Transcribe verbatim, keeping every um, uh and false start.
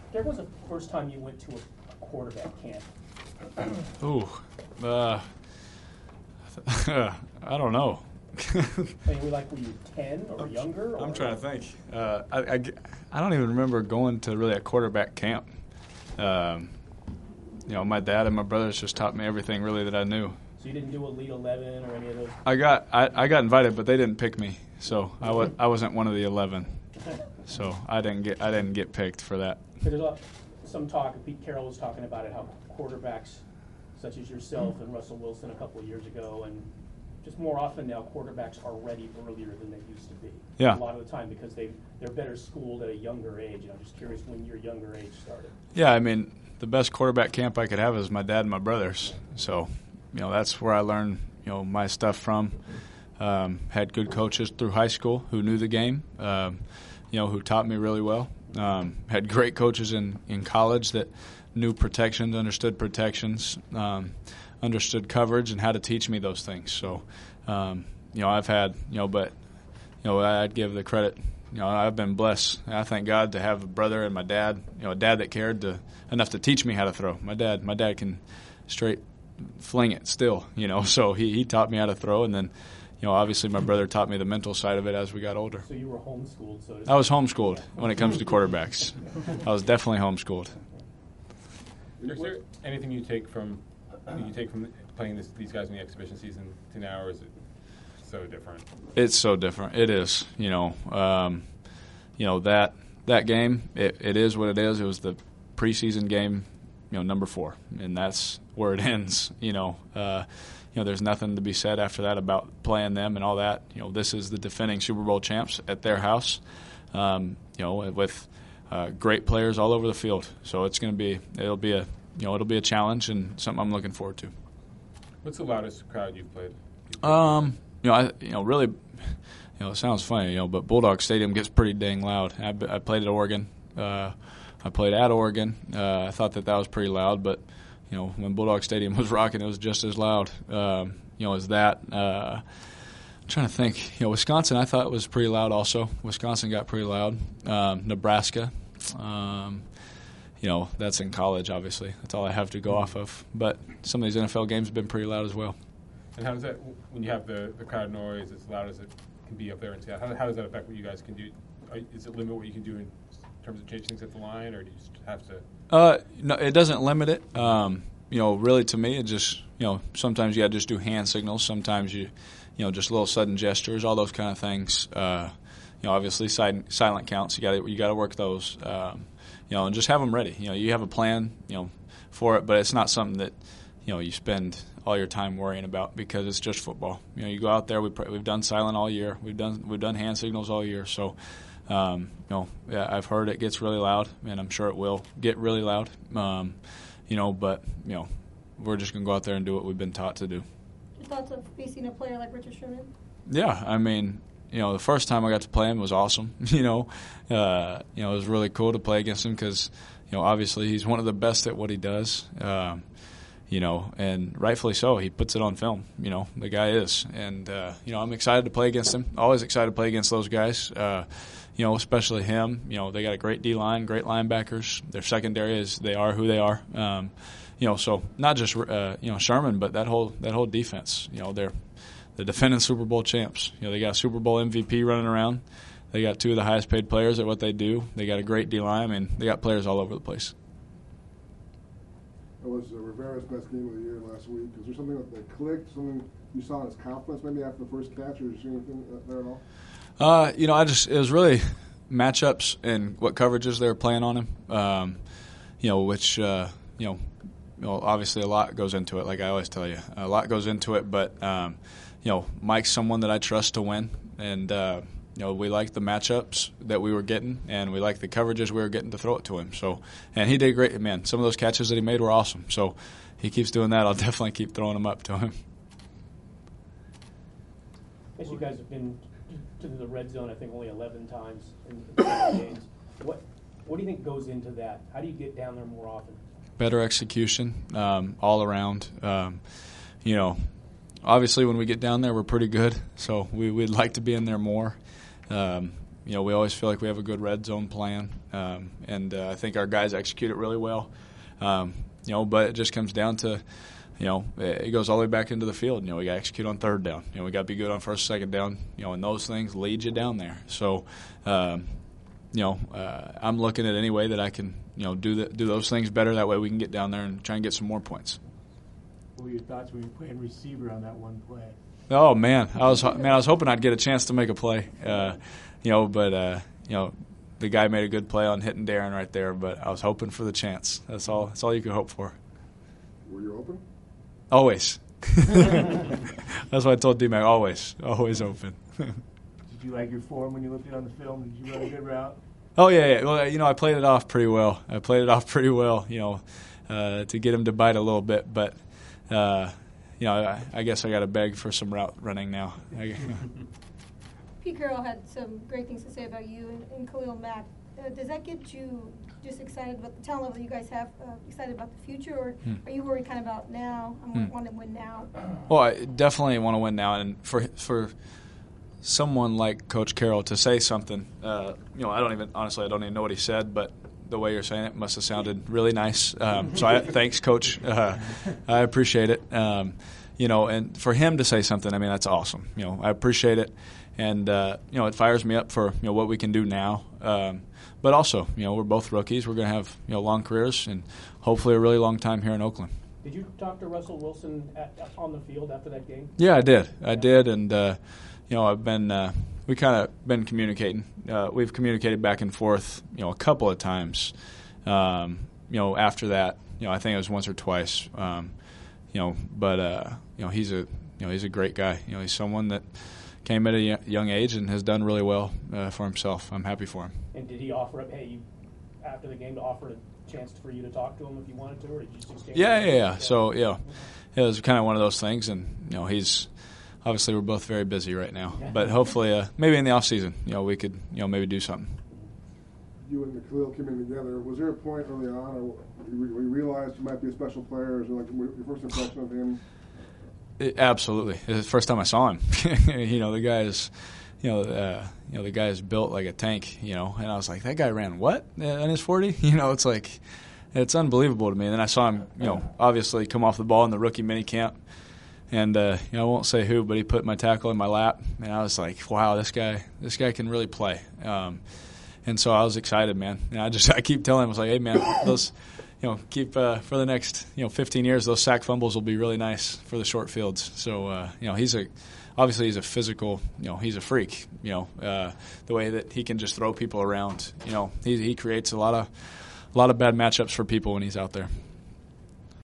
When was the first time you went to a, a quarterback camp? Ooh, uh, I don't know. I mean, were like, were you ten or I'm, younger? Or? I'm trying to think. Uh, I, I, I don't even remember going to really a quarterback camp. Um, you know, my dad and my brothers just taught me everything really that I knew. So you didn't do Elite eleven or any of those? I got I, I got invited, but they didn't pick me, so I was I wasn't one of the eleven. So I didn't get I didn't get picked for that. There's a, some talk. Pete Carroll was talking about it, how quarterbacks such as yourself and Russell Wilson a couple of years ago, and just more often now, quarterbacks are ready earlier than they used to be. Yeah. A lot of the time because they they're better schooled at a younger age. And I'm just curious when your younger age started. Yeah, I mean, the best quarterback camp I could have is my dad and my brothers. So, you know, that's where I learned, you know, my stuff from. Um, had good coaches through high school who knew the game, um, you know, who taught me really well. Um, had great coaches in, in college that knew protections, understood protections, um, understood coverage, and how to teach me those things. So, um, you know, I've had, you know, but, you know, I'd give the credit. You know, I've been blessed. I thank God to have a brother and my dad, you know, a dad that cared to, enough to teach me how to throw. My dad, my dad can straight fling it still, you know, so he, he taught me how to throw, and then, you know, obviously my brother taught me the mental side of it as we got older. So you were homeschooled, so to speak. I was homeschooled when it comes to quarterbacks. I was definitely homeschooled. Is there anything you take from you take from playing this, these guys in the exhibition season to now, or is it so different? It's so different. It is. You know, um, you know that that game. It, it is what it is. It was the preseason game, you know, number four, and that's where it ends. You know, uh, you know, there's nothing to be said after that about playing them and all that. You know, this is the defending Super Bowl champs at their house. Um, you know, with uh, great players all over the field. So it's going to be. It'll be a. You know, it'll be a challenge and something I'm looking forward to. What's the loudest crowd you've played? You've played um, you know, I, you know, really, you know, it sounds funny, you know, but Bulldog Stadium gets pretty dang loud. I, I played at Oregon. Uh, I played at Oregon. Uh, I thought that that was pretty loud, but you know, when Bulldog Stadium was rocking, it was just as loud. Um, you know, as that. Uh, I'm trying to think. You know, Wisconsin, I thought was pretty loud. Also, Wisconsin got pretty loud. Um, Nebraska. Um, You know, that's in college, obviously. That's all I have to go off of. But some of these N F L games have been pretty loud as well. And how does that, when you have the, the crowd noise as loud as it can be up there in Seattle, how, how does that affect what you guys can do? Is it limit what you can do in terms of changing things at the line, or do you just have to? Uh, no, it doesn't limit it. Um, you know, really to me, it just, you know, sometimes you got to just do hand signals. Sometimes you, you know, just little sudden gestures, all those kind of things. Uh, you know, obviously silent, silent counts. You got you got to work those. Um, You know, and just have them ready. You know, you have a plan, you know, for it, but it's not something that, you know, you spend all your time worrying about because it's just football. You know, you go out there. We we've done silent all year. We've done we've done hand signals all year. So, um, you know, yeah, I've heard it gets really loud, and I'm sure it will get really loud. Um, you know, but you know, we're just gonna go out there and do what we've been taught to do. Your thoughts of facing a player like Richard Sherman? Yeah, I mean. You know, the first time I got to play him was awesome. You know, uh, you know, it was really cool to play against him because, you know, obviously he's one of the best at what he does. Um, you know, and rightfully so. He puts it on film. You know, the guy is, and uh, you know, I'm excited to play against him. Always excited to play against those guys. Uh, you know, especially him. You know, they got a great D line, great linebackers. Their secondary is they are who they are. Um, you know, so not just uh, you know Sherman, but that whole that whole defense. You know, they're the defending Super Bowl champs. You know, they got a Super Bowl M V P running around. They got two of the highest paid players at what they do. They got a great D-line. I mean, they got players all over the place. That was uh, Rivera's best game of the year last week. Is there something that clicked, something you saw in his confidence maybe after the first catch, or did you see anything there at all? Uh, you know, I just, it was really matchups and what coverages they were playing on him, um, you know, which, uh, you know, you know, obviously a lot goes into it, like I always tell you. A lot goes into it, but, um, you know, Mike's someone that I trust to win, and uh, you know, we like the matchups that we were getting, and we like the coverages we were getting to throw it to him. So, and he did great, man. Some of those catches that he made were awesome. So, he keeps doing that. I'll definitely keep throwing them up to him. As you guys have been to the red zone, I think only eleven times in the games. What what do you think goes into that? How do you get down there more often? Better execution, um, all around. Um, you know. Obviously, when we get down there, we're pretty good, so we, we'd like to be in there more. Um, you know, we always feel like we have a good red zone plan. um, and uh, I think our guys execute it really well. Um, you know, but it just comes down to, you know, it goes all the way back into the field. You know, we got to execute on third down. You know, we got to be good on first, second down. You know, and those things lead you down there. So, um, you know, uh, I'm looking at any way that I can, you know, do the, do those things better. That way we can get down there and try and get some more points. What were your thoughts when you were playing receiver on that one play? Oh man, I was man, I was hoping I'd get a chance to make a play, uh, you know, but uh, you know, the guy made a good play on hitting Darren right there. But I was hoping for the chance. That's all. That's all you could hope for. Were you open? Always. That's what I told D-Mac. Always, always open. Did you like your form when you looked at it on the film? Did you run a good route? Oh yeah, yeah. Well, you know, I played it off pretty well. I played it off pretty well. You know, uh, to get him to bite a little bit, but. Uh, You know, I, I guess I got to beg for some route running now. Pete Carroll had some great things to say about you and, and Khalil Mack. Uh, does that get you just excited about the talent level that you guys have, uh, excited about the future, or hmm. are you worried kind of about now? I hmm. want to win now. Well, I definitely want to win now, and for for someone like Coach Carroll to say something, uh, you know, I don't even honestly, I don't even know what he said, but the way you're saying it must have sounded really nice. Um, so I, thanks, Coach. Uh, I appreciate it. Um, you know, and for him to say something, I mean, that's awesome. You know, I appreciate it, and uh, you know, it fires me up for you know what we can do now. Um, but also, you know, we're both rookies. We're going to have you know long careers and hopefully a really long time here in Oakland. Did you talk to Russell Wilson at, on the field after that game? Yeah, I did. I did, and uh, you know, I've been. Uh, We kind of been communicating. Uh, we've communicated back and forth, you know, a couple of times. Um, you know, after that, you know, I think it was once or twice. Um, you know, but uh, you know, he's a you know he's a great guy. You know, he's someone that came at a young age and has done really well uh, for himself. I'm happy for him. And did he offer up, hey, you, after the game, to offer a chance for you to talk to him if you wanted to, or did you just exchange? Yeah, yeah, yeah. So yeah, it was kind of one of those things, and you know, he's. Obviously, we're both very busy right now, but hopefully, uh, maybe in the off season, you know, we could, you know, maybe do something. You and Khalil came in together. Was there a point early on, or where you realized you might be a special player? Or was it like your first impression of him? It, absolutely, it was the first time I saw him. you know, the guy is, you know, uh, you know, the guy is built like a tank. You know, and I was like, that guy ran what in his forty? You know, it's like, it's unbelievable to me. And then I saw him, you know, obviously come off the ball in the rookie mini camp. And uh, you know, I won't say who, but he put my tackle in my lap, and I was like, "Wow, this guy, this guy can really play." Um, and so I was excited, man. And I just, I keep telling him, I was like, "Hey, man, those, you know, keep uh, for the next, you know, fifteen years, those sack fumbles will be really nice for the short fields." So, uh, you know, he's a, obviously he's a physical, you know, he's a freak. You know, uh, the way that he can just throw people around. You know, he he creates a lot of, a lot of bad matchups for people when he's out there.